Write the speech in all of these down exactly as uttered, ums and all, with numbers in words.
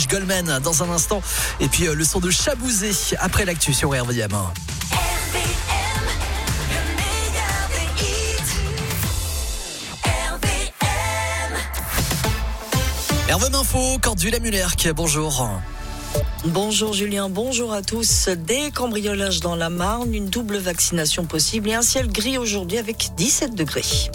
Goldman dans un instant. Et puis euh, le son de Chabouzé après l'actu sur R V M. R V M Info, Cordula Muller, bonjour. Bonjour Julien, bonjour à tous. Des cambriolages dans la Marne, une double vaccination possible et un ciel gris aujourd'hui avec dix-sept degrés.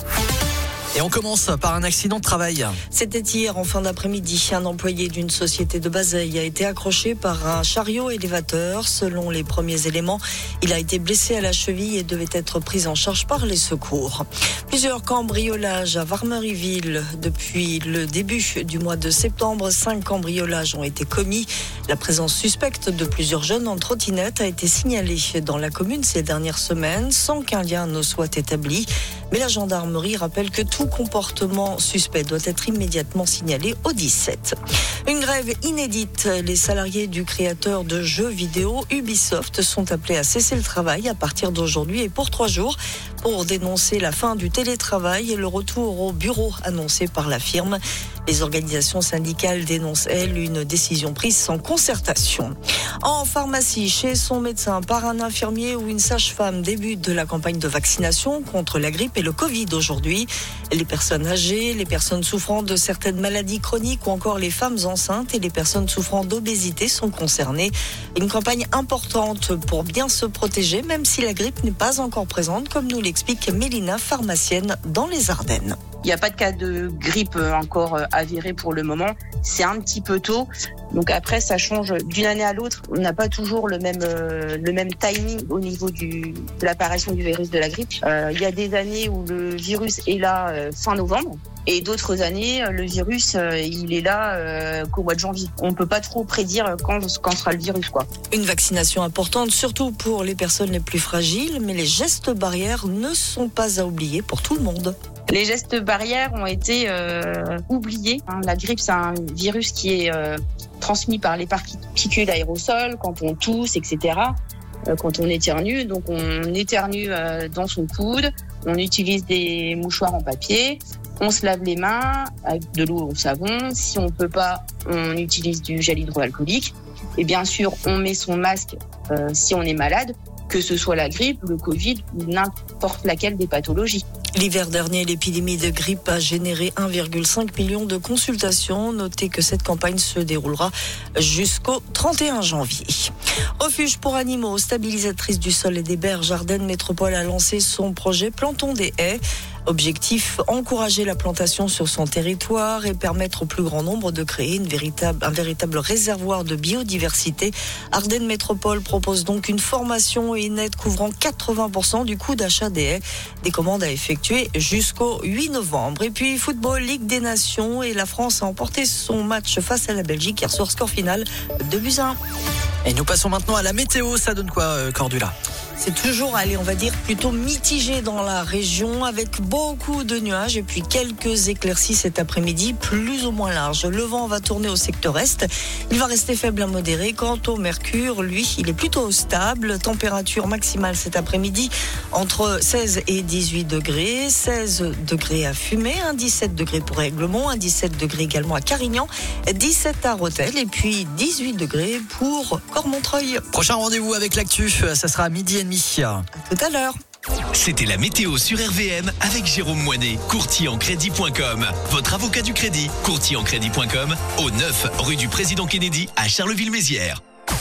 Et on commence par un accident de travail. C'était hier en fin d'après-midi. Un employé d'une société de Bazeilles a été accroché par un chariot élévateur. Selon les premiers éléments, il a été blessé à la cheville et devait être pris en charge par les secours. Plusieurs cambriolages à Varmeryville. Depuis le début du mois de septembre, cinq cambriolages ont été commis. La présence suspecte de plusieurs jeunes en trottinette a été signalée dans la commune ces dernières semaines sans qu'un lien ne soit établi. Mais la gendarmerie rappelle que tout comportement suspect doit être immédiatement signalé au dix-sept. Une grève inédite. Les salariés du créateur de jeux vidéo Ubisoft sont appelés à cesser le travail à partir d'aujourd'hui et pour trois jours pour dénoncer la fin du télétravail et le retour au bureau annoncé par la firme. Les organisations syndicales dénoncent, elles, une décision prise sans concertation. En pharmacie, chez son médecin, par un infirmier ou une sage-femme, début de la campagne de vaccination contre la grippe et le Covid aujourd'hui. Les personnes âgées, les personnes souffrant de certaines maladies chroniques ou encore les femmes enceintes et les personnes souffrant d'obésité sont concernées. Une campagne importante pour bien se protéger, même si la grippe n'est pas encore présente, comme nous l'explique Mélina, pharmacienne dans les Ardennes. Il n'y a pas de cas de grippe encore avéré pour le moment. C'est un petit peu tôt. Donc après, ça change d'une année à l'autre. On n'a pas toujours le même euh, le même timing au niveau du, de l'apparition du virus de la grippe. Euh, il y a des années où le virus est là euh, fin novembre. Et d'autres années, le virus, euh, il est là euh, qu'au mois de janvier. On ne peut pas trop prédire quand, quand sera le virus, quoi. Une vaccination importante, surtout pour les personnes les plus fragiles. Mais les gestes barrières ne sont pas à oublier pour tout le monde. Les gestes barrières ont été euh, oubliés. Hein, la grippe, c'est un virus qui est euh, transmis par les particules aérosols, quand on tousse, et cetera. Euh, quand on éternue, donc on éternue euh, dans son coude, on utilise des mouchoirs en papier, on se lave les mains avec de l'eau au savon. Si on peut pas, on utilise du gel hydroalcoolique. Et bien sûr, on met son masque euh, si on est malade, que ce soit la grippe, le Covid ou n'importe laquelle des pathologies. L'hiver dernier, l'épidémie de grippe a généré un virgule cinq million de consultations. Notez que cette campagne se déroulera jusqu'au trente et un janvier. Refuge pour animaux, stabilisatrice du sol et des berges, Ardennes Métropole a lancé son projet Plantons des haies. Objectif, encourager la plantation sur son territoire et permettre au plus grand nombre de créer une véritable, un véritable réservoir de biodiversité. Ardennes Métropole propose donc une formation et une aide couvrant quatre-vingts pour cent du coût d'achat des haies. Des commandes à effectuer jusqu'au huit novembre. Et puis football, Ligue des Nations, et la France a emporté son match face à la Belgique hier soir, score final deux buts à un. Et nous passons maintenant à la météo. Ça donne quoi, euh, Cordula ? C'est toujours, allez, on va dire, plutôt mitigé dans la région avec beaucoup de nuages et puis quelques éclaircies cet après-midi, plus ou moins larges. Le vent va tourner au secteur est. Il va rester faible à modéré. Quant au mercure, lui, il est plutôt stable. Température maximale cet après-midi entre seize et dix-huit degrés. seize degrés à Fumé, un dix-sept degrés pour Aiglemont, un dix-sept degrés également à Carignan, dix-sept à Rethel et puis dix-huit degrés pour Cormontreuil. Prochain rendez-vous avec l'actu, ça sera à midi et demi. À tout à l'heure. C'était la météo sur R V M avec Jérôme Moinet, courtier en crédit point com. Votre avocat du crédit, courtier en crédit point com, au neuf rue du Président Kennedy à Charleville-Mézières.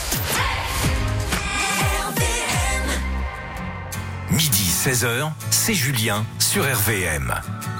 Midi seize heures, c'est Julien sur R V M.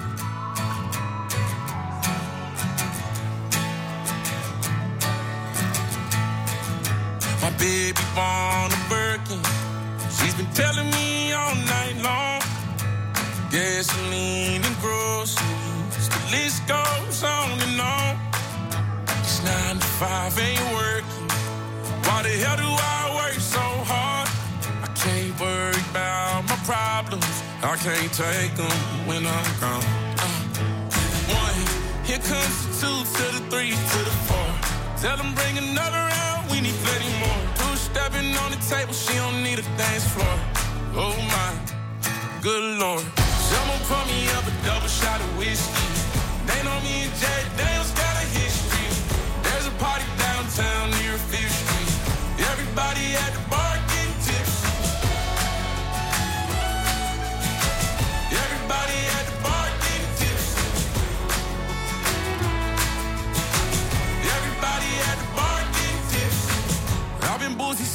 My baby born a Birkin. She's been telling me all night long. Gasoline and groceries, the list goes on and on. It's nine to five, ain't working. Why the hell do I work so hard? I can't worry about my problems. I can't take them when I'm gone. Uh, one, here comes the two to the three to the four. Tell them bring another round, we need plenty more. Two stepping on the table, she don't need a dance floor. Oh my, good Lord. Someone pour me up a double shot of whiskey. They know me and Jay Daniels got a history. There's a party downtown.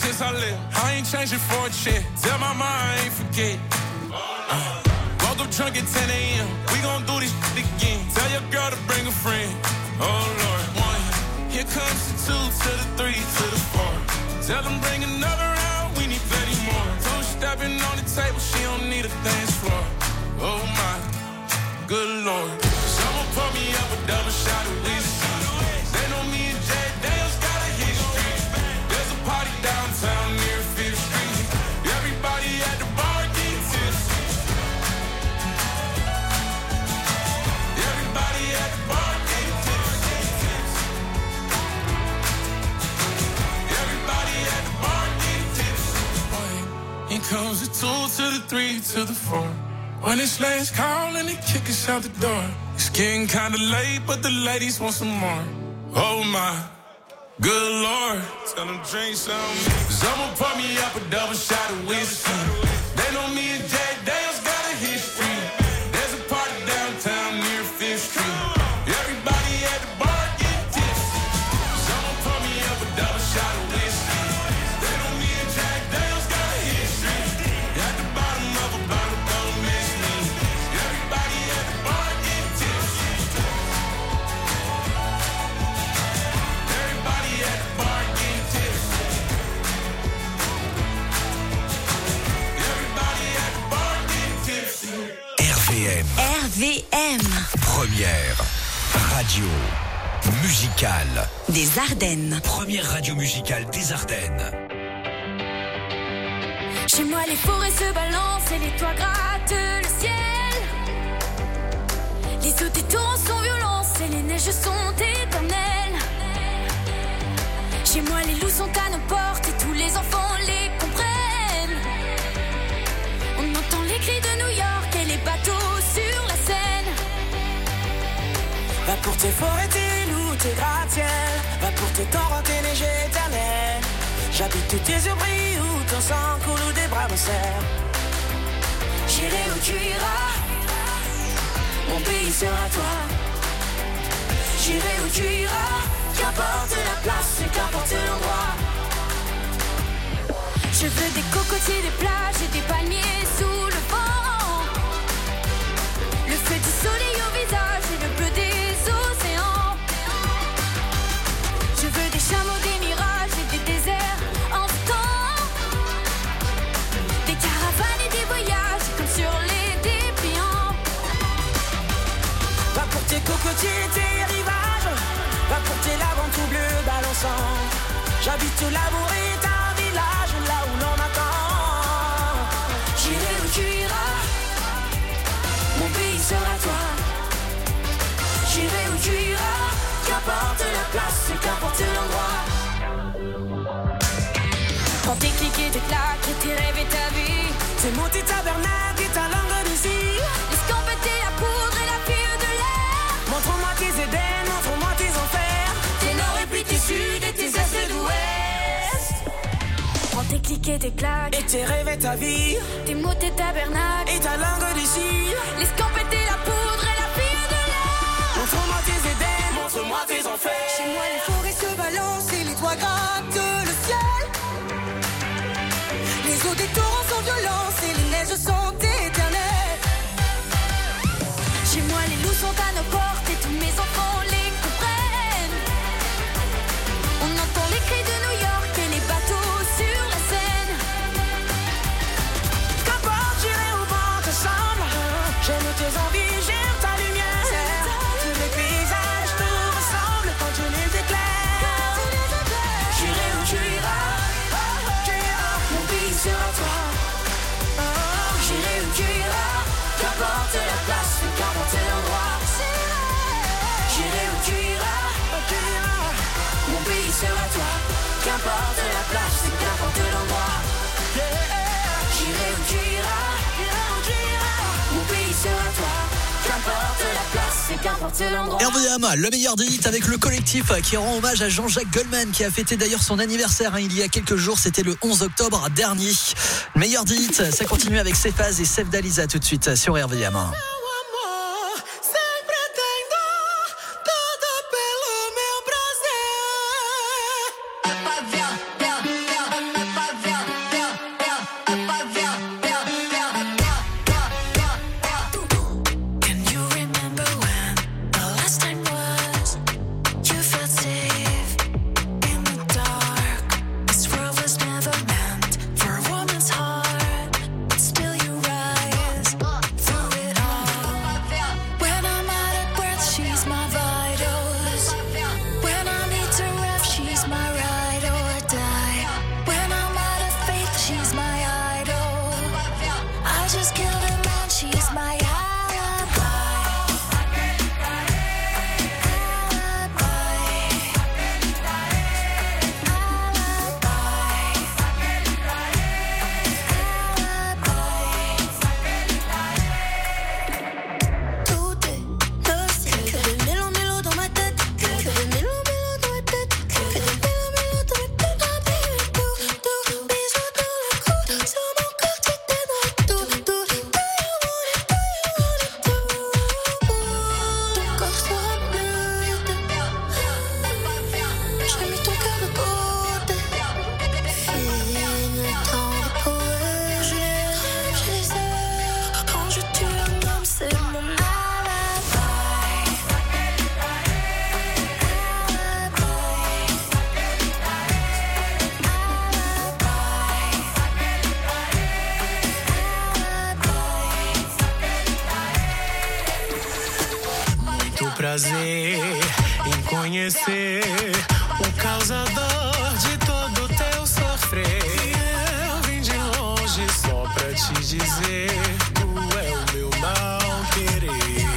since I left. I ain't changing for a check. Tell my mind I ain't forget. Uh, woke up drunk at ten a.m. We gon' do this shit again. Tell your girl to bring a friend. Oh Lord, one. Here comes the two to the three to the four. Tell them bring another round. We need plenty more. Two stepping on the table. She don't need a dance floor. Oh my, good Lord. Someone pour me up a double shot of whiskey. They know me and Jay Daniels got a history. There's a party downtown near Fifth Street. Everybody at the bar getting tipsy. Everybody at the bar getting tipsy. Everybody at the bar getting tipsy. Here comes the two to the three to the four. When it's last call and they kick us out the door. It's getting kinda late, but the ladies want some more. Oh my, good Lord. Tell them drink some. Someone pour me up a double shot of whiskey. They know me and Jack Daniels got a history. There's a party downtown near Fifth Street. Everybody at the bar get tipsy. Someone pour me up a double shot of whiskey. They know me and Jack Daniels got a history. At the bottom of a bottle, don't miss me. Everybody at the bar get tipsy. Everybody at the bar get tipsy. Everybody at the bar get tipsy. R V M. R V M. Première radio musicale des Ardennes. Première radio musicale des Ardennes. Chez moi les forêts se balancent et les toits grattent le ciel. Les eaux des torrents sont violentes et les neiges sont éternelles. Chez moi les loups sont à nos portes et tous les enfants les comprennent. On entend les cris de New York et les bateaux sur la Seine. Va pour tes forêts, tes loups, tes gratte-ciel. Va pour tes torrents, tes neiges éternelles. J'habite où tes yeux brillent, où ton sang coule, où des bras me serrent. J'irai où tu iras, Mon pays sera toi. j'irai où tu iras. Qu'importe la place et qu'importe l'endroit. Je veux des cocotiers, des plages et des palmiers sous le vent. Le feu du soleil au visage et le bleu des océans. Je veux des chameaux, des mirages et des déserts en temps. Des caravanes et des voyages comme sur les dépliants. Va pour tes cocotiers, tes rivages. Va pour tes lagons tout bleu balançant. J'habite l'amour est un village là où l'on attend. J'irai où tu iras, Mon pays sera toi. j'irai où tu iras. Qu'importe la place et qu'importe l'endroit. Quand tes clics et tes claques et tes rêves et ta vie. C'est mon petit tabernacle et ta langue d'ici. Escampette la poudre et la fille de l'air. Montre-moi tes Éden, montre-moi tes enfers. Tes nord et puis tes sud et tes est d'ouest. Prends tes clics et tes claques, Et tes rêves et ta vie. tes mots, tes tabernacles. Et ta langue d'ici. L'escampette la poudre et la fille de l'air. Montre-moi tes Éden, montre-moi tes enfers. Chez moi les forêts se balancent et les toits grattent le ciel. Les eaux des torrents sont violentes et les neiges sont éternelles. Chez moi les loups sont à nos portes et tous mes enfants les comprennent. On entend les cris de New York et les bateaux sur la Seine. Qu'importe, j'irai au vent te semble. J'aime tes envies, j'aime ta lumière. Tous les paysages te ressemblent quand tu les éclaires. J'irai où tu iras, mon pays sera toi. J'irai où tu iras, Qu'importe la place, qu'importe l'endroit. j'irai où tu iras, mon pays sera toi. Qu'importe la place, qu'importe l'endroit. J'irai où tu iras, mon pays sera toi. Qu'importe la place, qu'importe l'endroit. R V M, le meilleur des hits avec le collectif qui rend hommage à Jean-Jacques Goldman qui a fêté d'ailleurs son anniversaire hein, il y a quelques jours, c'était le onze octobre dernier. Le meilleur des hits, ça continue avec Cephas et Sef Dalisa tout de suite sur R V M. Rapaziada, prazer em conhecer o causador de todo teu sofrer. Eu vim de longe só pra te dizer, tu é o meu mal querer.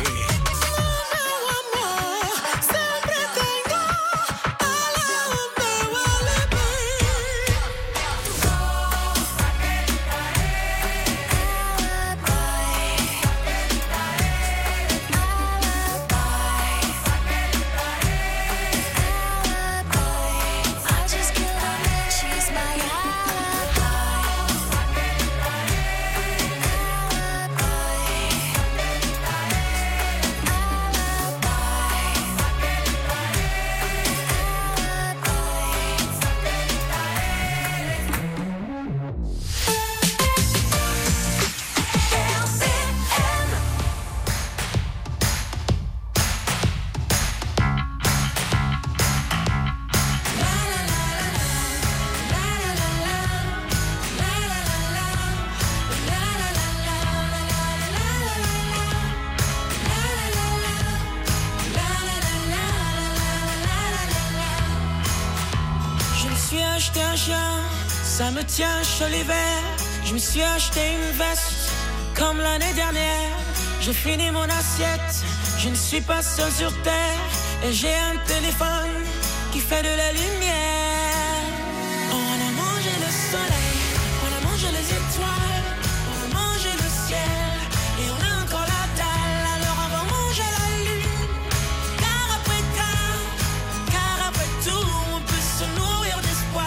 Ça me tient chaud l'hiver. Je me suis acheté une veste comme l'année dernière. J'ai fini mon assiette. Je ne suis pas seul sur terre. Et j'ai un téléphone qui fait de la lumière. On a mangé le soleil, on a mangé les étoiles, on a mangé le ciel. Et on a encore la dalle. Alors on va manger la lune. Car après car, car après tout, on peut se nourrir d'espoir.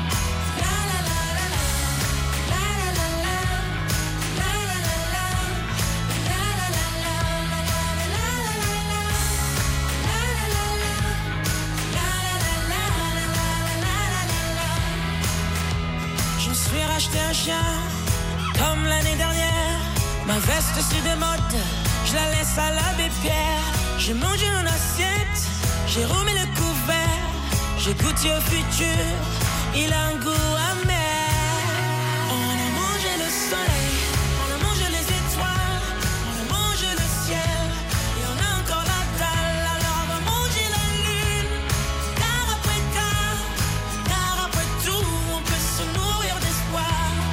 J'ai racheté un chien comme l'année dernière. Ma veste c'est de mode, je la laisse à l'abbé Pierre. J'ai mangé mon assiette, j'ai remis le couvert. J'ai goûté au futur, il a un goût amer. On a mangé le soleil, on a mangé les étoiles, on a mangé le ciel. Et on a encore la dalle, alors on va manger la lune. Car après car, car après tout, on peut se nourrir d'espoir.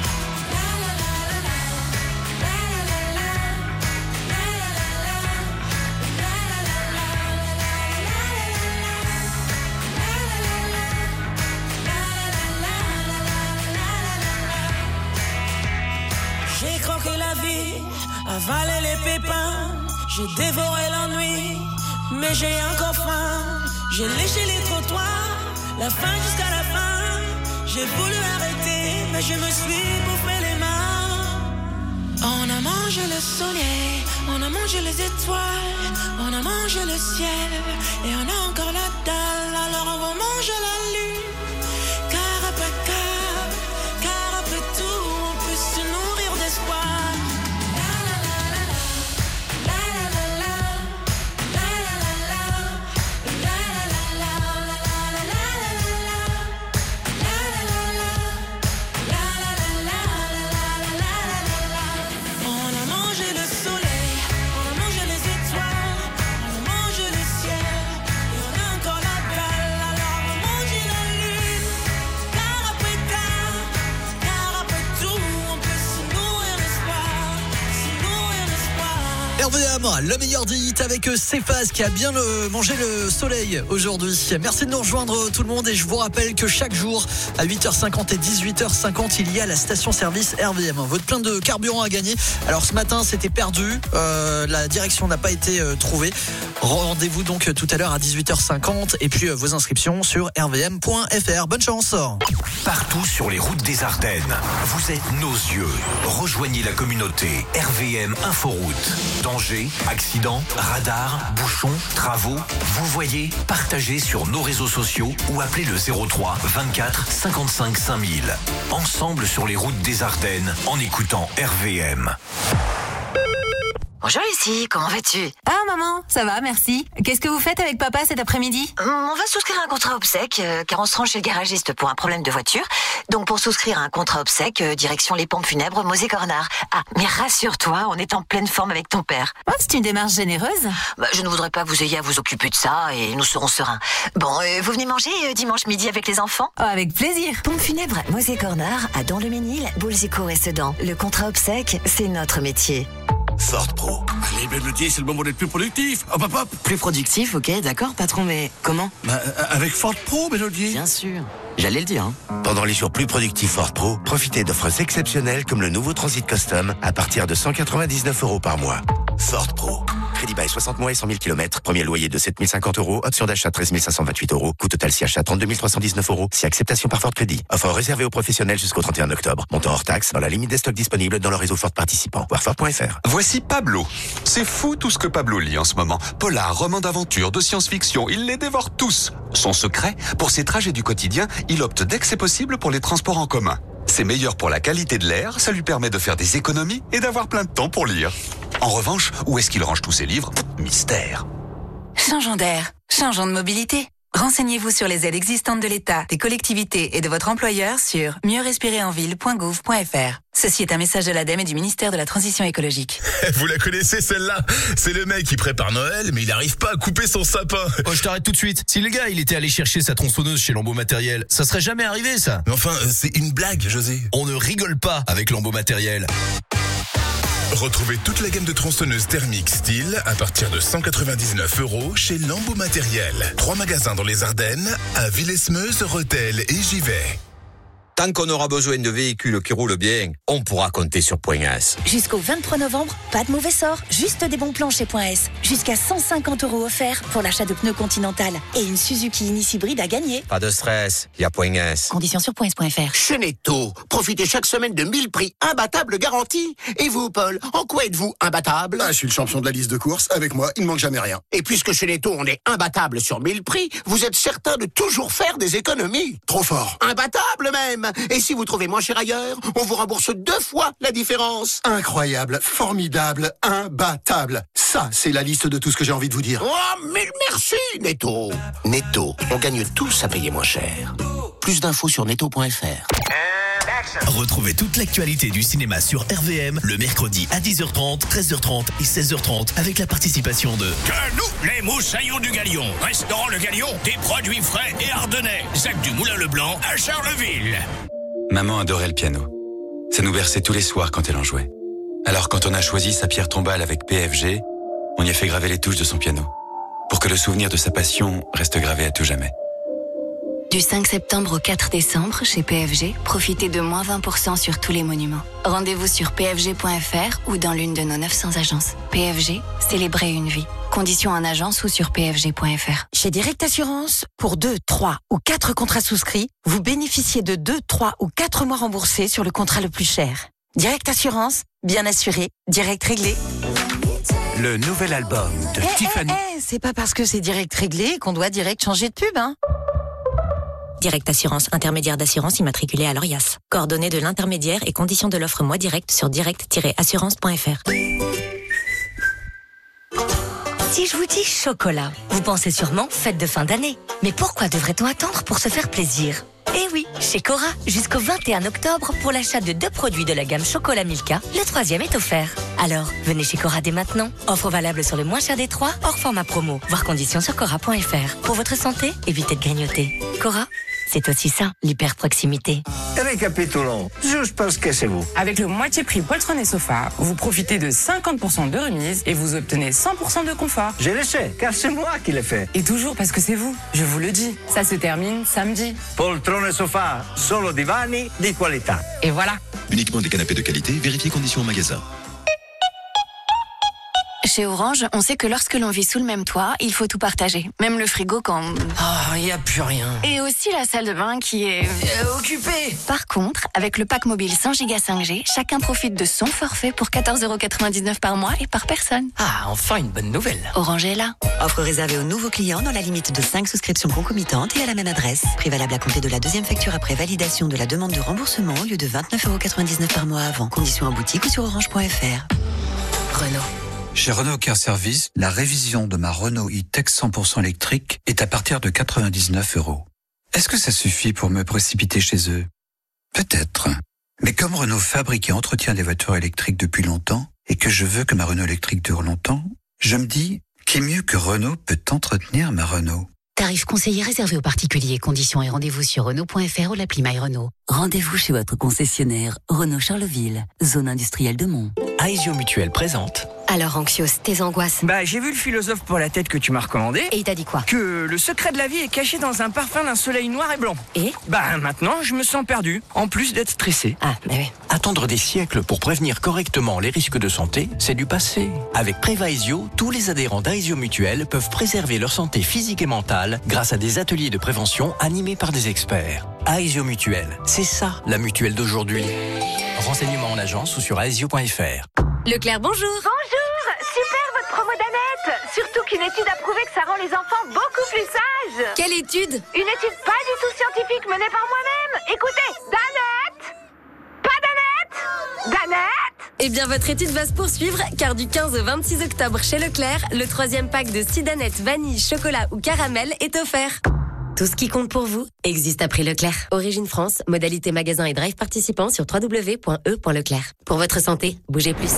J'ai croqué la vie, avalé les pépins. J'ai dévoré l'ennui, mais j'ai encore faim. J'ai léché les trottoirs, la fin jusqu'à la fin. J'ai voulu arrêter, mais je me suis bouffé les mains. On a mangé le soleil, on a mangé les étoiles, on a mangé le ciel. Et on a encore la dalle, alors on va manger la lune. Car après car, car après tout, on peut se nourrir d'espoir. R V M, le meilleur des hits avec Cephas qui a bien le, mangé le soleil aujourd'hui. Merci de nous rejoindre tout le monde et je vous rappelle que chaque jour à huit heures cinquante et dix-huit heures cinquante il y a la station-service R V M. Votre plein de carburant à gagner. Alors ce matin c'était perdu, euh, la direction n'a pas été euh, trouvée. Rendez-vous donc tout à l'heure à dix-huit heures cinquante et puis euh, vos inscriptions sur r v m point f r. Bonne chance. Partout sur les routes des Ardennes, vous êtes nos yeux. Rejoignez la communauté R V M Inforoute. Danger, accident, radar, bouchons, travaux. Vous voyez, partagez sur nos réseaux sociaux ou appelez le zéro trois vingt-quatre cinquante-cinq cinq mille. Ensemble sur les routes des Ardennes en écoutant R V M. Bonjour Lucie, comment vas-tu? Ah maman, ça va, merci. Qu'est-ce que vous faites avec papa cet après-midi? On va souscrire un contrat obsèque, euh, car on se rend chez le garagiste pour un problème de voiture. Donc pour souscrire un contrat obsèque, euh, direction les pompes funèbres Mosée-Cornard. Ah, mais rassure-toi, on est en pleine forme avec ton père. Oh, c'est une démarche généreuse. Bah, je ne voudrais pas que vous ayez à vous occuper de ça et nous serons sereins. Bon, euh, vous venez manger euh, dimanche midi avec les enfants? Oh, avec plaisir. Pompes funèbres Mosée-Cornard, à Dans-le-Ménil, Boulzico et Sedan. Le contrat obsèque, c'est notre métier. Ford Pro. Allez, Mélodie, c'est le moment d'être plus productif. Hop, hop, hop. Plus productif, ok, d'accord, patron, mais comment? Bah, avec Ford Pro, Mélodie. Bien sûr. J'allais le dire. Hein. Pendant les jours plus productifs Ford Pro, profitez d'offres exceptionnelles comme le nouveau Transit Custom à partir de cent quatre-vingt-dix-neuf euros par mois. Ford Pro. Crédit bail soixante mois et cent mille kilomètres. Premier loyer de sept mille cinquante euros. Option d'achat treize mille cinq cent vingt-huit euros. Coût total si achat trente-deux mille trois cent dix-neuf euros. Si acceptation par Ford Crédit. Offre réservée aux professionnels jusqu'au trente et un octobre. Montant hors taxe dans la limite des stocks disponibles dans le réseau Ford participant. Voir Ford point F R. Voici Pablo. C'est fou tout ce que Pablo lit en ce moment. Polar, roman d'aventure, de science-fiction, il les dévore tous. Son secret, pour ses trajets du quotidien, il opte dès que c'est possible pour les transports en commun. C'est meilleur pour la qualité de l'air, ça lui permet de faire des économies et d'avoir plein de temps pour lire. En revanche, où est-ce qu'il range tous ses livres? Mystère. Changeons d'air, changeons de mobilité. Renseignez-vous sur les aides existantes de l'État, des collectivités et de votre employeur sur mieux respirer en ville point gouv point f r. Ceci est un message de l'ADEME et du ministère de la Transition écologique. Vous la connaissez celle-là? C'est le mec qui prépare Noël, mais il n'arrive pas à couper son sapin. Oh, je t'arrête tout de suite. Si le gars, il était allé chercher sa tronçonneuse chez Lambeau Matériel, ça serait jamais arrivé, ça. Mais enfin, c'est une blague, José. On ne rigole pas avec Lambeau Matériel. Retrouvez toute la gamme de tronçonneuses thermiques style à partir de cent quatre-vingt-dix-neuf euros chez Lambeau Matériel. Trois magasins dans les Ardennes, à Villesmeuse, Rethel et Givet. Tant qu'on aura besoin de véhicules qui roulent bien, on pourra compter sur Point S. Jusqu'au vingt-trois novembre, pas de mauvais sort, juste des bons plans chez Point S. Jusqu'à cent cinquante euros offerts pour l'achat de pneus Continental et une Suzuki Ignis hybride à gagner. Pas de stress, il y a Point S. Conditions sur point s point f r. Chez Netto, profitez chaque semaine de mille prix imbattables garantis. Et vous, Paul, en quoi êtes-vous imbattable? Ah, je suis le champion de la liste de courses. Avec moi, il ne manque jamais rien. Et puisque chez Netto, on est imbattable sur mille prix, vous êtes certain de toujours faire des économies. Trop fort. Imbattable même. Et si vous trouvez moins cher ailleurs, on vous rembourse deux fois la différence. Incroyable, formidable, imbattable. Ça, c'est la liste de tout ce que j'ai envie de vous dire. Oh, mais merci, Netto. Netto, on gagne tous à payer moins cher. Plus d'infos sur netto point f r. Retrouvez toute l'actualité du cinéma sur R V M le mercredi à dix heures trente, treize heures trente et seize heures trente avec la participation de Que nous, les moussaillons du Galion. Restaurant Le Galion, des produits frais et ardennais. Zac du Moulin Leblanc à Charleville. Maman adorait le piano. Ça nous berçait tous les soirs quand elle en jouait. Alors quand on a choisi sa pierre tombale avec P F G, on y a fait graver les touches de son piano. Pour que le souvenir de sa passion reste gravé à tout jamais. Du cinq septembre au quatre décembre, chez P F G, profitez de moins vingt pour cent sur tous les monuments. Rendez-vous sur p f g point f r ou dans l'une de nos neuf cents agences. P F G, célébrez une vie. Conditions en agence ou sur p f g point f r. Chez Direct Assurance, pour deux, trois ou quatre contrats souscrits, vous bénéficiez de deux, trois ou quatre mois remboursés sur le contrat le plus cher. Direct Assurance, bien assuré, direct réglé. Le nouvel album de Eh, Tiffany. eh, eh, c'est pas parce que c'est direct réglé qu'on doit direct changer de pub, hein. Direct Assurance, intermédiaire d'assurance immatriculé à l'Orias. Coordonnées de l'intermédiaire et conditions de l'offre Moi Direct sur direct tiret assurance point f r. Si je vous dis chocolat, vous pensez sûrement fête de fin d'année. Mais pourquoi devrait-on attendre pour se faire plaisir? Eh oui, chez Cora, jusqu'au vingt et un octobre, pour l'achat de deux produits de la gamme Chocolat Milka, le troisième est offert. Alors, venez chez Cora dès maintenant. Offre valable sur le moins cher des trois, hors format promo. Voir conditions sur cora point f r. Pour votre santé, évitez de grignoter. Cora, c'est aussi ça, l'hyper-proximité. Récapitulons, juste parce que c'est vous. Avec le moitié prix poltron et sofa, vous profitez de cinquante pour cent de remise et vous obtenez cent pour cent de confort. Je le sais, car c'est moi qui l'ai fait. Et toujours parce que c'est vous, je vous le dis. Ça se termine samedi. Poltron et sofa, solo divani di qualità. Et voilà. Uniquement des canapés de qualité, vérifiez conditions au magasin. Chez Orange, on sait que lorsque l'on vit sous le même toit, il faut tout partager. Même le frigo quand... Oh, il n'y a plus rien. Et aussi la salle de bain qui est... Euh, occupée. Par contre, avec le pack mobile cent giga cinq G, chacun profite de son forfait pour quatorze euros quatre-vingt-dix-neuf par mois et par personne. Ah, enfin une bonne nouvelle. Orange est là. Offre réservée aux nouveaux clients dans la limite de cinq souscriptions concomitantes et à la même adresse. Prix valable à compter de la deuxième facture après validation de la demande de remboursement au lieu de vingt-neuf euros quatre-vingt-dix-neuf par mois avant. Conditions en boutique ou sur orange point f r. Renault. Chez Renault Car Service, la révision de ma Renault e-Tech cent pour cent électrique est à partir de quatre-vingt-dix-neuf euros. Est-ce que ça suffit pour me précipiter chez eux? Peut-être. Mais comme Renault fabrique et entretient des voitures électriques depuis longtemps, et que je veux que ma Renault électrique dure longtemps, je me dis, qui mieux que Renault peut entretenir ma Renault? Tarif conseiller réservé aux particuliers. Conditions et rendez-vous sur Renault point F R ou l'appli My Renault. Rendez-vous chez votre concessionnaire Renault Charleville, zone industrielle de Mont. Aesio Mutuelle présente. Alors Anxios, tes angoisses? Bah j'ai vu le philosophe pour la tête que tu m'as recommandé. Et il t'a dit quoi? Que le secret de la vie est caché dans un parfum d'un soleil noir et blanc. Et? Bah maintenant je me sens perdu, en plus d'être stressé. Ah bah oui. Attendre des siècles pour prévenir correctement les risques de santé, c'est du passé. Avec Prévaesio, tous les adhérents d'Aesio Mutuelle peuvent préserver leur santé physique et mentale grâce à des ateliers de prévention animés par des experts. Aesio Mutuelle, c'est ça la mutuelle d'aujourd'hui. Renseignements en agence ou sur aesio point F R. Leclerc, bonjour. Bonjour, super votre promo d'Annette. Surtout qu'une étude a prouvé que ça rend les enfants beaucoup plus sages. Quelle étude? Une étude pas du tout scientifique menée par moi-même. Écoutez, d'Annette. Pas d'Annette. D'Annette. Eh bien, votre étude va se poursuivre, car du quinze au vingt-six octobre chez Leclerc, le troisième pack de six Danettes vanille, chocolat ou caramel est offert. Tout ce qui compte pour vous existe à prix Leclerc. Origine France, modalité magasin et drive participant sur w w w point e point leclerc. Pour votre santé, bougez plus.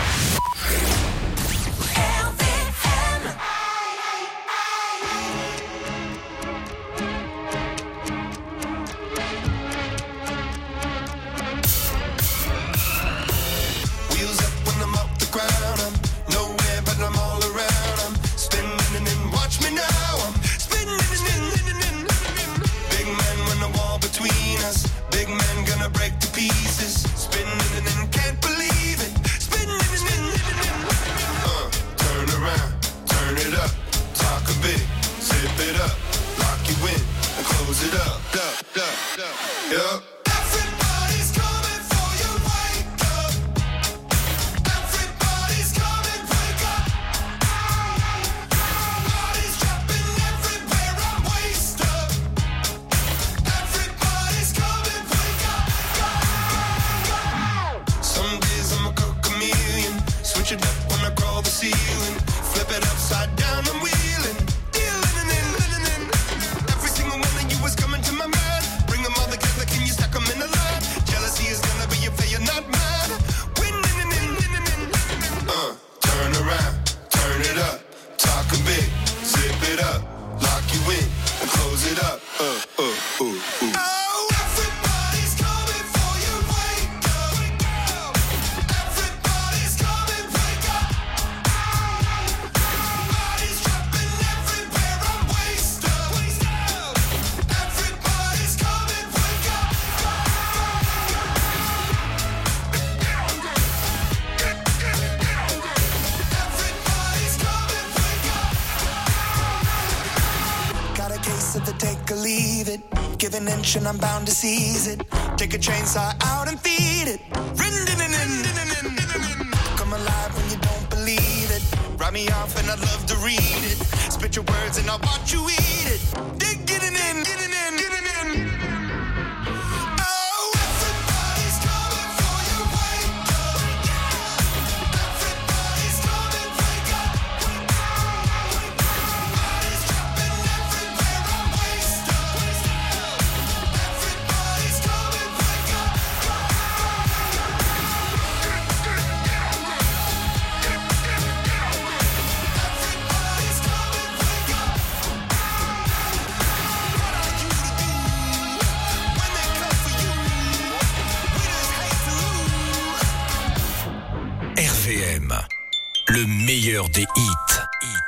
And I'm bound to seize it. Take a chainsaw out and feed it. Come alive when you don't believe it. Write me off and I'd love to read it. Spit your words and I'll watch you eat it. Dig getting in, getting in, getting in. Oh, everybody's coming for you. Wake up. Everybody's coming. Wake up. Everybody's dropping everywhere. I'm wasted. R V M, le meilleur des hits.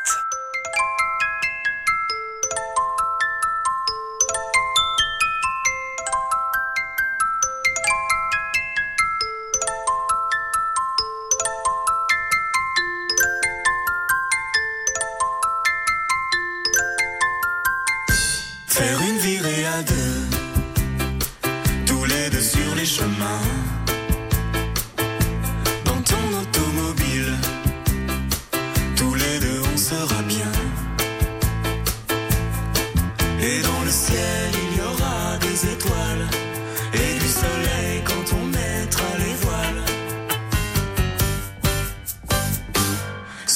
Faire une virée à deux, tous les deux sur les chemins. Dans ton automobile, tous les deux on sera bien. Et dans le ciel il y aura des étoiles et du soleil quand on mettra les voiles.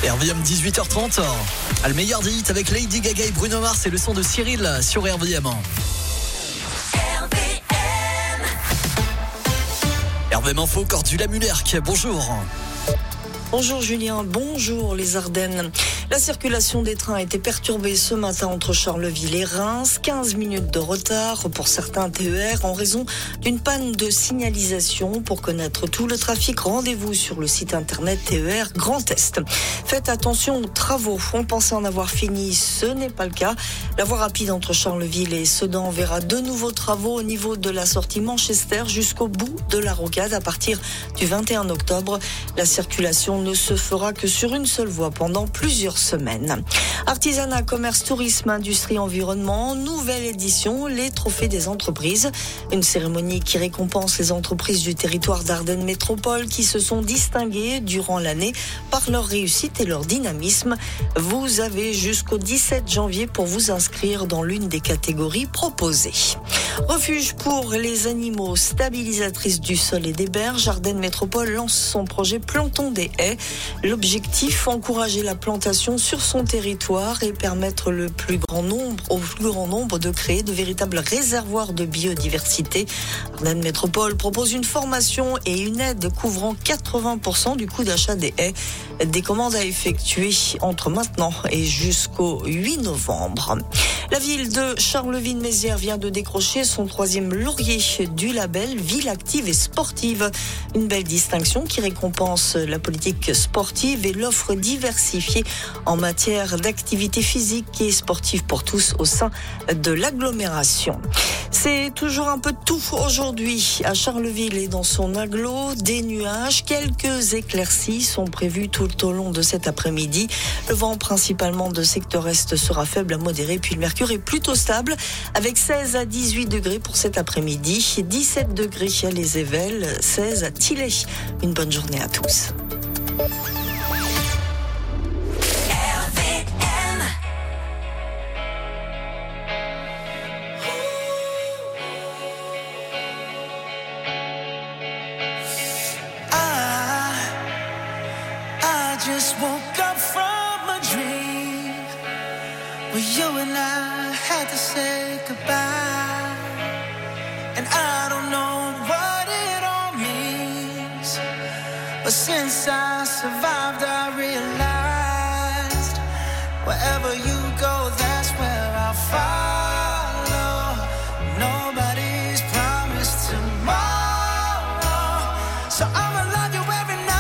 R V M dix-huit heures trente. Le meilleur des hits avec Lady Gaga et Bruno Mars et le son de Cyril sur R V M. R V M Info, Cordula Muller, bonjour. Bonjour Julien, bonjour les Ardennes. La circulation des trains a été perturbée ce matin entre Charleville et Reims. quinze minutes de retard pour certains T E R en raison d'une panne de signalisation. Pour connaître tout le trafic, rendez-vous sur le site internet T E R Grand Est. Faites attention aux travaux. On pensait en avoir fini, ce n'est pas le cas. La voie rapide entre Charleville et Sedan verra de nouveaux travaux au niveau de la sortie Manchester jusqu'au bout de la rocade à partir du vingt et un octobre. La circulation ne se fera que sur une seule voie pendant plusieurs semaines. Artisanat, commerce, tourisme, industrie, environnement, nouvelle édition, les trophées des entreprises. Une cérémonie qui récompense les entreprises du territoire d'Ardennes Métropole qui se sont distinguées durant l'année par leur réussite et leur dynamisme. Vous avez jusqu'au dix-sept janvier pour vous inscrire dans l'une des catégories proposées. Refuge pour les animaux, stabilisatrice du sol et des berges, Ardennes Métropole lance son projet Plantons des haies. L'objectif, encourager la plantation sur son territoire et permettre le plus grand nombre, au plus grand nombre de créer de véritables réservoirs de biodiversité. Ardennes Métropole propose une formation et une aide couvrant quatre-vingts pour cent du coût d'achat des haies. Des commandes à effectuer entre maintenant et jusqu'au huit novembre. La ville de Charleville-Mézières vient de décrocher son troisième laurier du label Ville active et sportive. Une belle distinction qui récompense la politique sportive et l'offre diversifiée en matière d'activité physique et sportive pour tous au sein de l'agglomération. C'est toujours un peu de tout aujourd'hui à Charleville et dans son agglo. Des nuages, quelques éclaircies sont prévues tout au long de cet après-midi. Le vent principalement de secteur est sera faible à modéré, puis le mercure est plutôt stable avec seize à dix-huit degrés pour cet après-midi, dix-sept degrés à Les Évelles, seize à Tilley. Une bonne journée à tous. Just woke up from a dream where you and I had to say goodbye, and I don't know what it all means, but since I survived I realized wherever you go, that's where I'll follow. Nobody's promised tomorrow, so I'ma love you every night.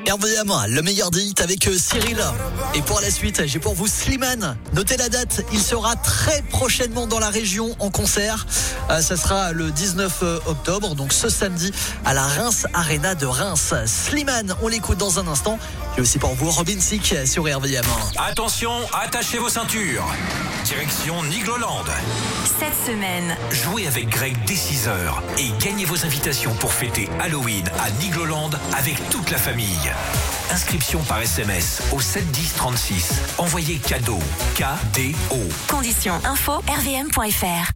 R V M, le meilleur des hits avec euh, Cyril. Et pour la suite, j'ai pour vous Slimane. Notez la date, il sera très prochainement dans la région en concert. Euh, ça sera le dix-neuf octobre, donc ce samedi à la Reims Arena de Reims. Slimane, on l'écoute dans un instant. J'ai aussi pour vous Robin Thicke sur R V M. Attention, attachez vos ceintures. Direction Nigloland. Cette semaine, jouez avec Greg dès six heures et gagnez vos invitations pour fêter Halloween à Nigloland avec toute la famille. Inscription par S M S au sept dix trente-six. Envoyez cadeau, K D O. Conditions info r v m point f r.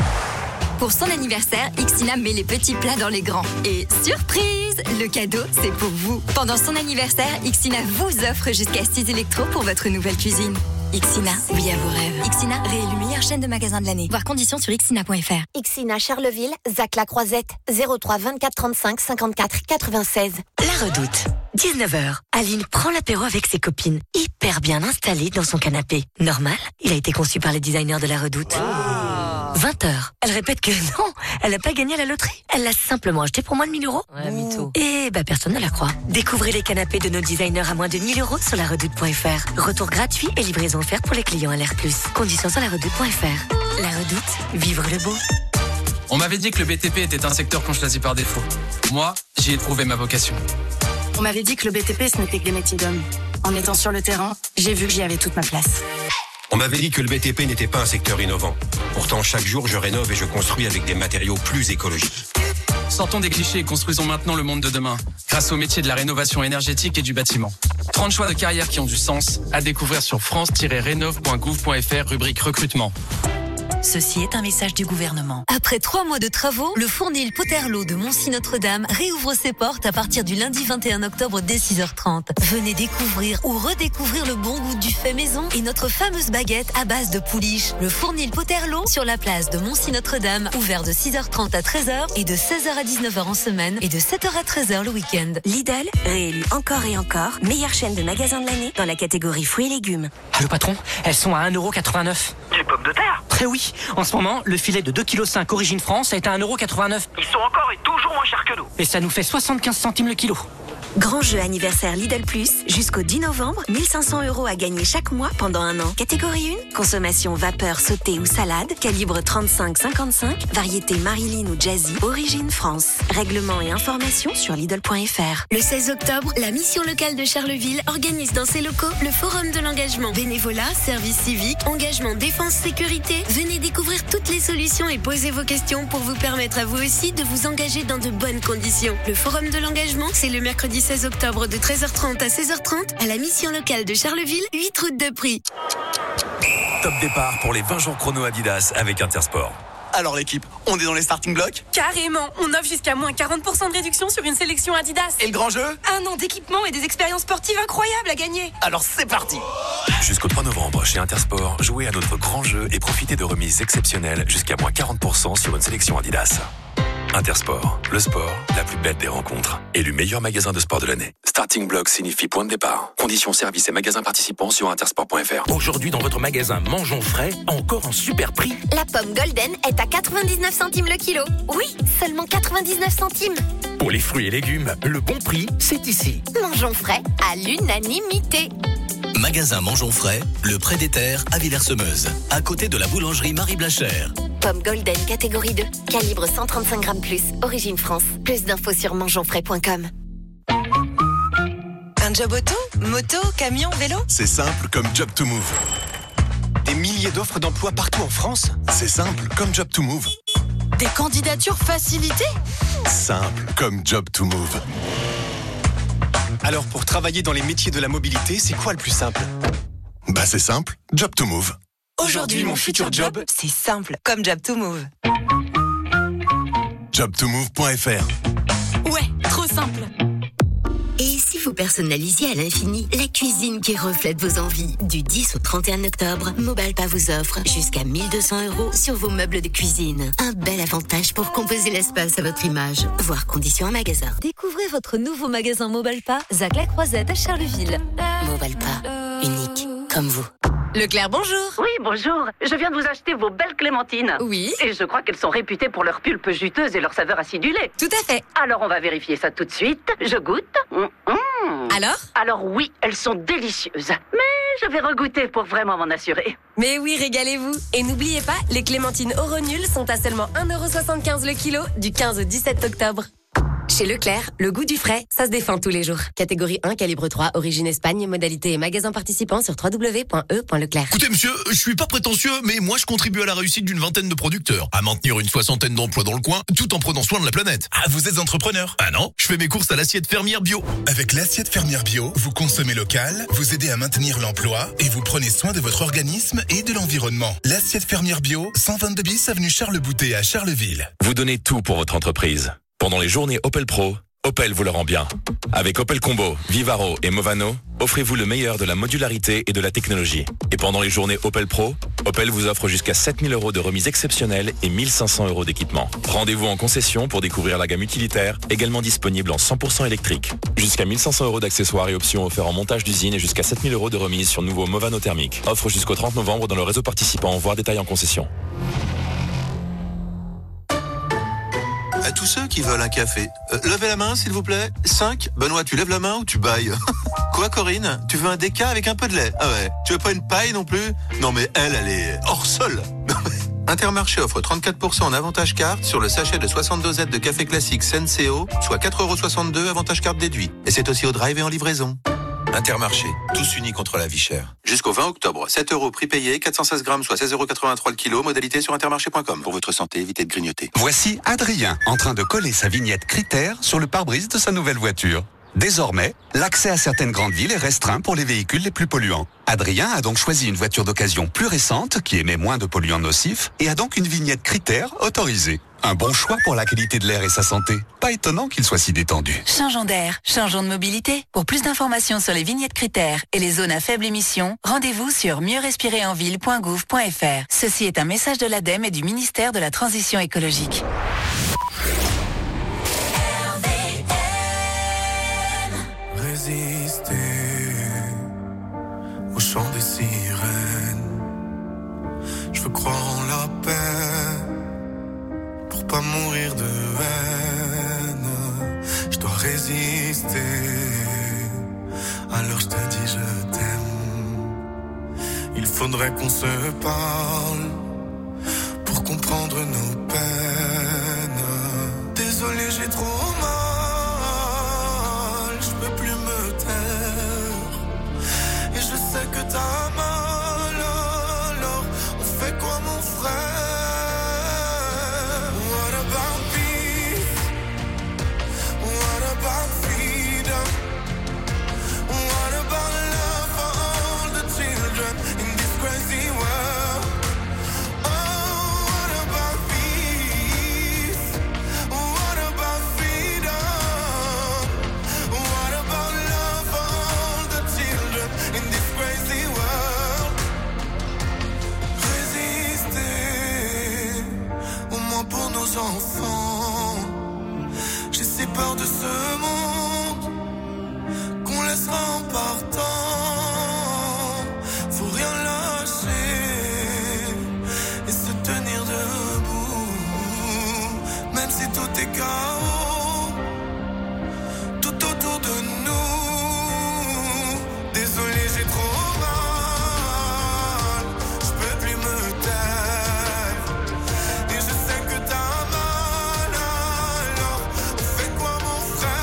Pour son anniversaire, Ixina met les petits plats dans les grands. Et surprise, le cadeau, c'est pour vous. Pendant son anniversaire, Ixina vous offre jusqu'à six électros pour votre nouvelle cuisine. Ixina, oui à vos rêves. Ixina, réélu meilleure chaîne de magasins de l'année. Voir conditions sur ixina point f r. Ixina Charleville, Zac La Croisette, zéro trois vingt-quatre trente-cinq cinquante-quatre quatre-vingt-seize. La Redoute. dix-neuf heures. Aline prend l'apéro avec ses copines, hyper bien installée dans son canapé. Normal, il a été conçu par les designers de La Redoute. Wow. vingt heures. Elle répète que non, elle n'a pas gagné à la loterie. Elle l'a simplement acheté pour moins de mille euros. Ouais, mytho. Et bah personne ne la croit. Découvrez les canapés de nos designers à moins de mille euros sur la redoute point f r. Retour gratuit et livraison offerte pour les clients L R plus. Conditions sur la redoute point f r. La Redoute, vivre le beau. On m'avait dit que le B T P était un secteur qu'on choisit par défaut. Moi, j'y ai trouvé ma vocation. On m'avait dit que le B T P, ce n'était que des métiers d'hommes. En étant sur le terrain, j'ai vu que j'y avais toute ma place. On m'avait dit que le B T P n'était pas un secteur innovant. Pourtant, chaque jour, je rénove et je construis avec des matériaux plus écologiques. Sortons des clichés et construisons maintenant le monde de demain, grâce au métier de la rénovation énergétique et du bâtiment. trente choix de carrière qui ont du sens, à découvrir sur france tiret rénov point gouv point f r, rubrique recrutement. Ceci est un message du gouvernement. Après trois mois de travaux, le fournil Poterloo de Moncy-Notre-Dame réouvre ses portes à partir du lundi vingt et un octobre dès six heures trente. Venez découvrir ou redécouvrir le bon goût du fait maison et notre fameuse baguette à base de pouliche. Le fournil Poterloo sur la place de Moncy-Notre-Dame, ouvert de six heures trente à treize heures et de seize heures à dix-neuf heures en semaine et de sept heures à treize heures le week-end. Lidl, réélu encore et encore, meilleure chaîne de magasins de l'année dans la catégorie fruits et légumes. Allô patron, elles sont à un euro quatre-vingt-neuf. Les pommes de terre? Très oui. En ce moment, le filet de deux virgule cinq kilos Origine France est à un euro quatre-vingt-neuf. Ils sont encore et toujours moins chers que nous. Et ça nous fait soixante-quinze centimes le kilo. Grand jeu anniversaire Lidl Plus, jusqu'au dix novembre, mille cinq cents euros à gagner chaque mois pendant un an. Catégorie un, consommation vapeur, sauté ou salade, calibre trente-cinq cinquante-cinq, variété Marilyn ou Jazzy, Origine France. Règlement et informations sur Lidl point f r. Le seize octobre, la mission locale de Charleville organise dans ses locaux le Forum de l'engagement. Bénévolat, service civique, engagement, défense, sécurité. Venez découvrir toutes les solutions et poser vos questions pour vous permettre à vous aussi de vous engager dans de bonnes conditions. Le Forum de l'engagement, c'est le mercredi seize octobre de treize heures trente à seize heures trente à la mission locale de Charleville, huit route de Prix. Top départ pour les vingt jours chrono Adidas avec Intersport. Alors l'équipe, on est dans les starting blocks? Carrément, on offre jusqu'à moins quarante pour cent de réduction sur une sélection Adidas. Et le grand jeu? Un an d'équipement et des expériences sportives incroyables à gagner. Alors c'est parti. Jusqu'au trois novembre chez Intersport, jouez à notre grand jeu et profitez de remises exceptionnelles jusqu'à moins quarante pour cent sur une sélection Adidas. Intersport, le sport, la plus belle des rencontres. Élu meilleur magasin de sport de l'année. Starting block signifie point de départ. Conditions services et magasins participants sur intersport point f r. Aujourd'hui dans votre magasin Mangeons Frais, encore un super prix. La pomme Golden est à quatre-vingt-dix-neuf centimes le kilo. Oui, seulement quatre-vingt-dix-neuf centimes. Pour les fruits et légumes, le bon prix, c'est ici. Mangeons Frais à l'unanimité. Magasin Mangeons Frais, le Pré des Terres à Villers-Semeuse, à côté de la boulangerie Marie Blachère. Pomme Golden catégorie deux, calibre cent trente-cinq grammes plus, Origine France. Plus d'infos sur mangeonsfrais point com. Un job auto, moto, camion, vélo? C'est simple comme Job to Move. Des milliers d'offres d'emploi partout en France? C'est simple comme Job to Move. Des candidatures facilitées? Simple comme Job to Move. Alors pour travailler dans les métiers de la mobilité, c'est quoi le plus simple? Bah c'est simple, Job to Move. Aujourd'hui, mon futur job, c'est simple comme Job to Move. job to move point f r. Ouais, trop simple. Et si vous personnalisiez à l'infini la cuisine qui reflète vos envies? Du dix au trente et un octobre, Mobalpa vous offre jusqu'à mille deux cents euros sur vos meubles de cuisine. Un bel avantage pour composer l'espace à votre image. Voir conditions en magasin. Découvrez votre nouveau magasin Mobalpa, Zac La Croisette à Charleville. Mobalpa, unique comme vous. Leclerc, bonjour. Oui, bonjour. Je viens de vous acheter vos belles clémentines. Oui. Et je crois qu'elles sont réputées pour leur pulpe juteuse et leur saveur acidulée. Tout à fait. Alors on va vérifier ça tout de suite. Je goûte. Mmh, mmh. Alors ? Alors oui, elles sont délicieuses. Mais je vais regoûter pour vraiment m'en assurer. Mais oui, régalez-vous. Et n'oubliez pas, les clémentines Oronuls sont à seulement un euro soixante-quinze le kilo du quinze au dix-sept octobre. Chez Leclerc, le goût du frais, ça se défend tous les jours. Catégorie un, calibre trois, origine Espagne, modalité et magasin participant sur w w w point e point leclerc. Écoutez monsieur, je suis pas prétentieux, mais moi je contribue à la réussite d'une vingtaine de producteurs, à maintenir une soixantaine d'emplois dans le coin, tout en prenant soin de la planète. Ah, vous êtes entrepreneur? Ah non, je fais mes courses à l'assiette fermière bio. Avec l'assiette fermière bio, vous consommez local, vous aidez à maintenir l'emploi et vous prenez soin de votre organisme et de l'environnement. L'assiette fermière bio, cent vingt-deux bis avenue Charles Boutet à Charleville. Vous donnez tout pour votre entreprise. Pendant les journées Opel Pro, Opel vous le rend bien. Avec Opel Combo, Vivaro et Movano, offrez-vous le meilleur de la modularité et de la technologie. Et pendant les journées Opel Pro, Opel vous offre jusqu'à sept mille euros de remise exceptionnelle et mille cinq cents euros d'équipement. Rendez-vous en concession pour découvrir la gamme utilitaire, également disponible en cent pour cent électrique. Jusqu'à mille cinq cents euros d'accessoires et options offerts en montage d'usine et jusqu'à sept mille euros de remise sur nouveau Movano thermique. Offre jusqu'au trente novembre dans le réseau participant, voire détail en concession. À tous ceux qui veulent un café, euh, levez la main s'il vous plaît. cinq. Benoît, tu lèves la main ou tu bailles? Quoi Corinne? Tu veux un déca avec un peu de lait? Ah ouais. Tu veux pas une paille non plus? Non mais elle, elle est hors sol. Intermarché offre trente-quatre pour cent en avantage carte sur le sachet de soixante dosettes de café classique Senseo, soit quatre euros soixante-deux avantage carte déduit. Et c'est aussi au drive et en livraison. Intermarché, tous unis contre la vie chère. Jusqu'au vingt octobre, sept euros prix payé, quatre cent seize grammes, soit seize euros quatre-vingt-trois le kilo, modalité sur intermarché point com. Pour votre santé, évitez de grignoter. Voici Adrien, en train de coller sa vignette Critère sur le pare-brise de sa nouvelle voiture. Désormais, l'accès à certaines grandes villes est restreint pour les véhicules les plus polluants. Adrien a donc choisi une voiture d'occasion plus récente, qui émet moins de polluants nocifs, et a donc une vignette Critère autorisée. Un bon choix pour la qualité de l'air et sa santé. Pas étonnant qu'il soit si détendu. Changeons d'air, changeons de mobilité. Pour plus d'informations sur les vignettes Critères et les zones à faible émission, rendez-vous sur mieux respirer en ville point gouv point f r. Ceci est un message de l'ADEME et du ministère de la Transition écologique. Résister au chant des sirènes. Je veux croire en la paix pour pas mourir de haine. Je dois résister. Alors je te dis je t'aime. Il faudrait qu'on se parle pour comprendre nos peines. Désolé, j'ai trop mal. Que t'as mal, alors on fait quoi mon frère? What about peace? What about freedom? What about love for all the children in this crazy world? Oh, what about peace? What about freedom? What about love for all the children in this crazy world? Résister, au moins pour nos enfants. J'ai si peur de ce monde qu'on laissera en partant. Faut rien lâcher et se tenir debout, même si tout est chaos tout autour de nous. Désolé, j'ai trop mal, je peux plus me taire. Et je sais que t'as mal, alors on fait quoi mon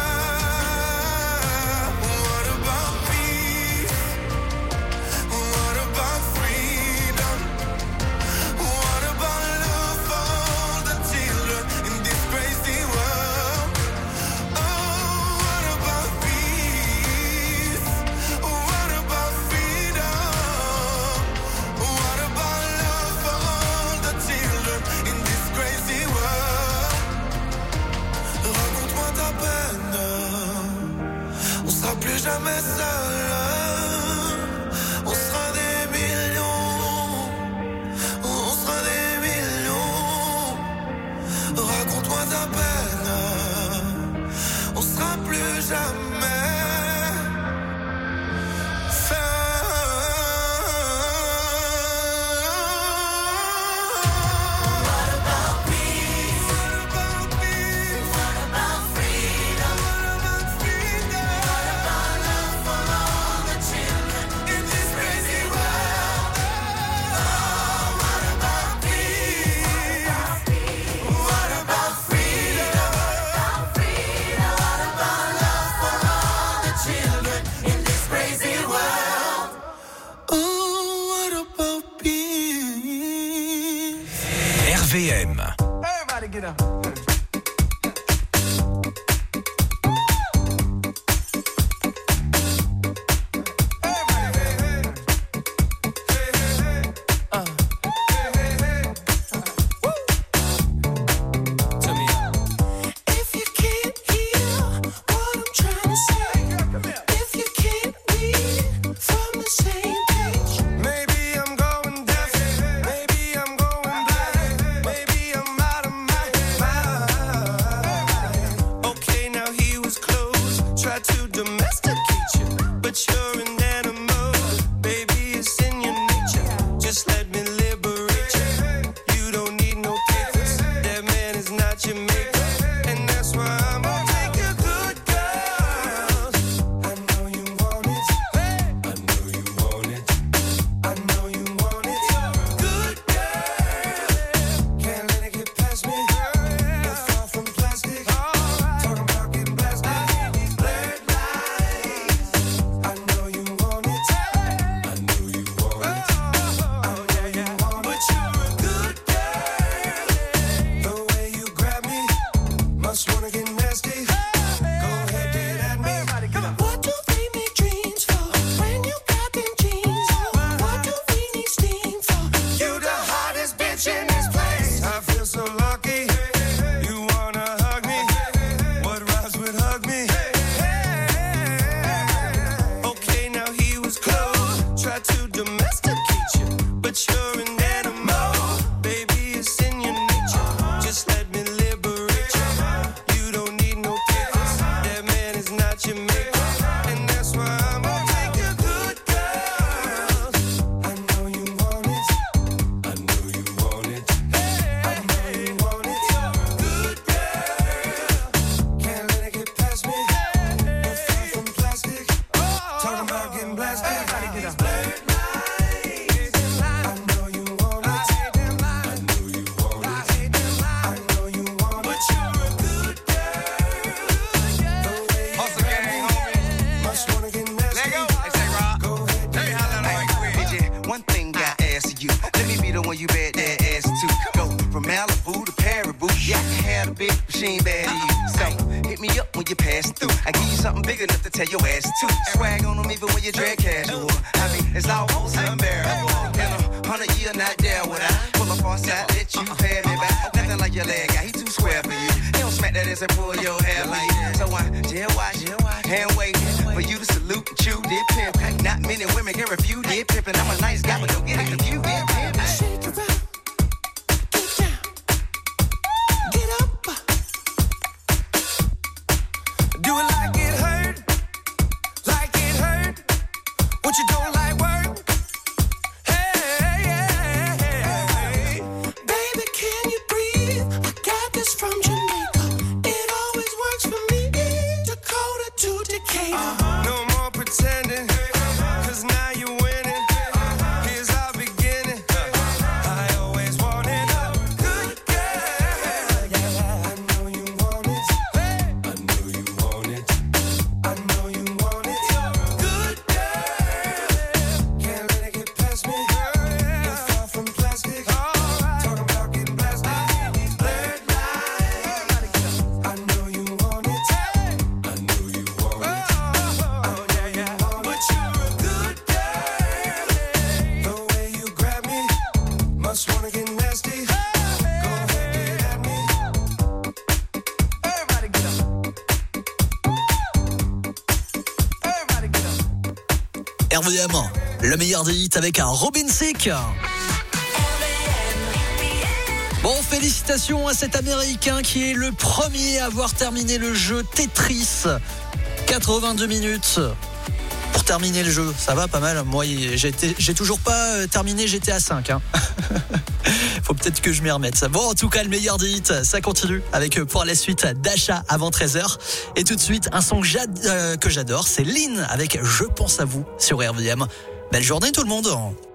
frère? What about peace? What about freedom? What about love for all the children in this crazy world? Oh, what about peace? What about freedom? What about love for all the children in this crazy world? Raconte-moi ta peine, on sera plus jamais seul. On sera des millions, on sera des millions. Raconte-moi ta peine, on sera plus jamais V M. Everybody get up. R V M, le meilleur des hits avec un Robin Thicke. Bon, félicitations à cet Américain qui est le premier à avoir terminé le jeu Tetris. quatre-vingt-deux minutes pour terminer le jeu. Ça va pas mal. Moi, j'ai, été, j'ai toujours pas terminé G T A cinq. Hein. Faut peut-être que je m'y remette. Bon, en tout cas, le meilleur des hits, ça continue avec pour la suite Dasha avant treize heures. Et tout de suite, un son que, j'ad- euh, que j'adore, c'est Lynn avec Je pense à vous sur R V M. Belle journée tout le monde.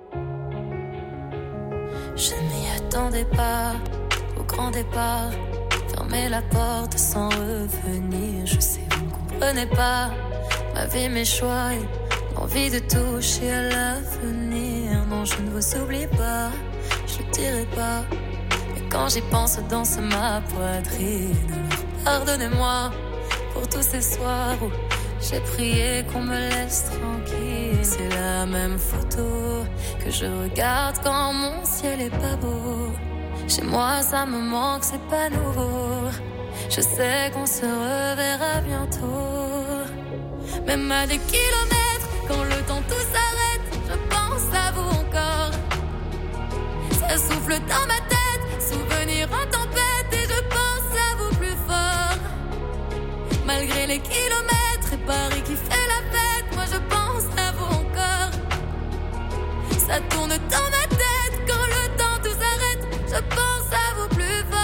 Je m'y attendais pas au grand départ. Fermer la porte sans revenir. Je sais, vous ne comprenez pas ma vie, mes choix et l'envie de toucher à l'avenir. Non, je ne vous oublie pas, je le dirai pas. Mais Quand j'y pense, danse ma poitrine. Alors pardonnez-moi pour tous ces soirs où j'ai prié qu'on me laisse tranquille. C'est la même photo que je regarde quand mon ciel est pas beau. Chez moi ça me manque, c'est pas nouveau. Je sais qu'on se reverra bientôt. Même à des kilomètres, quand le temps tout s'arrête, je pense à vous encore. Ça souffle dans ma tête, souvenir en tempête, et je pense à vous plus fort. Malgré les kilomètres et Paris qui fait la fête, moi je pense à vous encore. Ça tourne dans ma tête, quand le temps tout s'arrête, je pense à vous plus fort.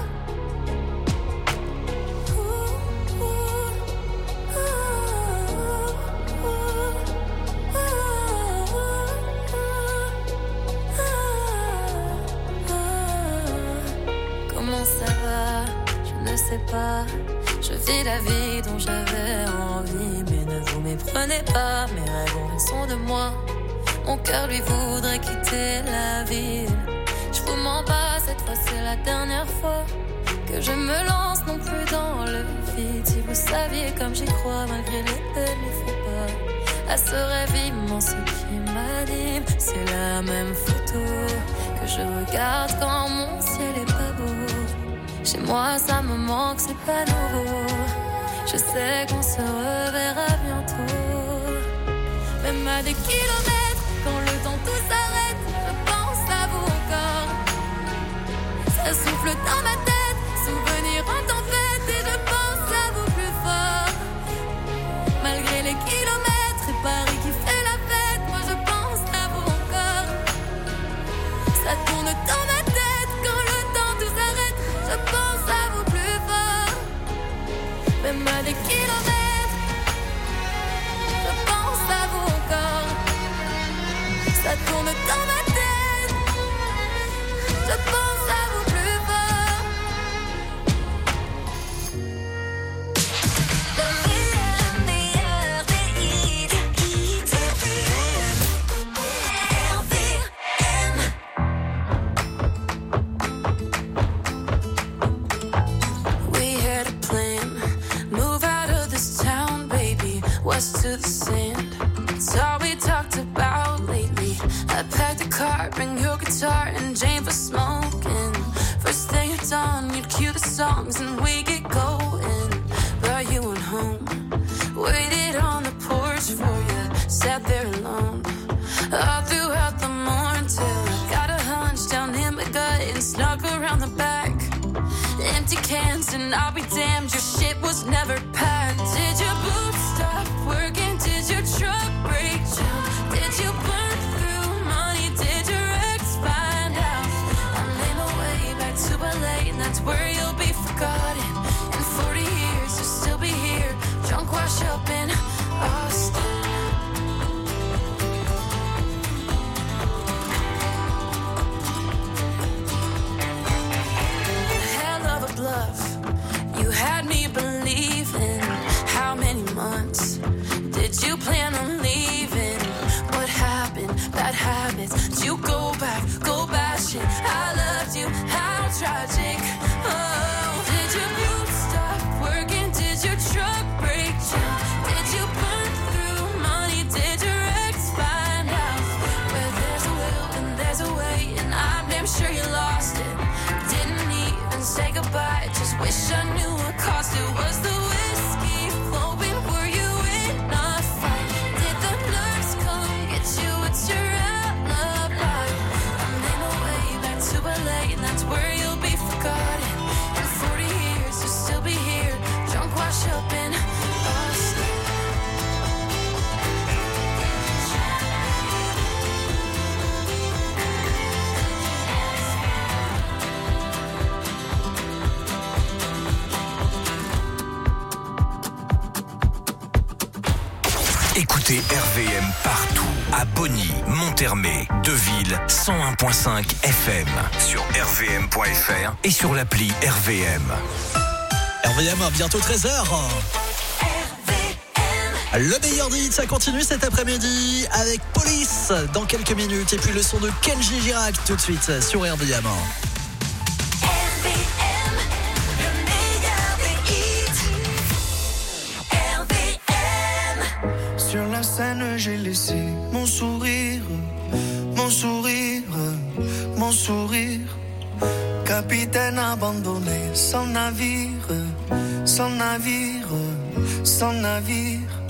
Ça va, je ne sais pas. Je vis la vie dont j'avais envie. Mais ne vous méprenez pas, mes rêves ont raison de moi. Mon cœur lui voudrait quitter la ville. Je vous mens pas, cette fois c'est la dernière fois que je me lance non plus dans le vide. Si vous saviez comme j'y crois, malgré les peines, il faut pas. À ce rêve immense qui m'anime, c'est la même photo que je regarde quand mon ciel est pas beau. Chez moi ça me manque, c'est pas nouveau. Je sais qu'on se reverra bientôt. Même à des kilomètres, quand le temps tout s'arrête, je pense à vous encore. Ça souffle dans ma tête, souvenir en tempête, et je pense à vous plus fort. Malgré les kilomètres et Paris qui fait la fête, moi je pense à vous encore. Ça tourne dans ma tête, quand le temps tout s'arrête, je pense à vous plus fort. Même à des kilomètres, je pense à vous encore. Ça tourne dans ma tête, je pense à vous plus fort. Le meilleur, meilleur des hits, hits R V M. We had a plan, move out of this town, baby, west to the sand. It's all we talked about lately. I packed a car, bring your guitar and Jane for smoking. First thing it's on, you'd cue the songs and we get going. But you went home, waited on the porch for you, sat there alone all throughout the morning till I got a hunch down in my gut and snuck around the back. Empty cans and I'll be damned, your shit was never packed. Did your boots stop working? Did your truck break down? Did you burn through money? Did your ex find out? I made my way back to L A and that's where you'll be forgotten. In forty years you'll still be here, drunk wash up in Austin. Bluff. You had me believing. How many months did you plan on leaving? What happened? Bad habits. Did you go back? Go bashing. I loved you. How tragic. Oh, did your boots stop working? Did your truck break down? Did you burn through money? Did your ex find out? Where there's a will and there's a way, and I'm damn sure you lost it. Didn't even say goodbye, just wish I knew what caused it. Was the whiskey flowing? Were you in a fight? Did the nurse come get you? What's your alibi? I made my way back to L A and that's where you'll be forgotten. In forty years you'll still be here, drunk wash up in Austin. Écoutez R V M partout, à Bonny, Montermé, Deville, cent un virgule cinq F M, sur R V M point F R et sur l'appli R V M. R V M, bientôt treize heures. Le meilleur des hits, ça continue cet après-midi avec Police dans quelques minutes. Et puis le son de Kenji Girac tout de suite sur R V M. Sur la scène, j'ai laissé mon sourire, mon sourire, mon sourire. Capitaine abandonné, sans navire, sans navire, sans navire.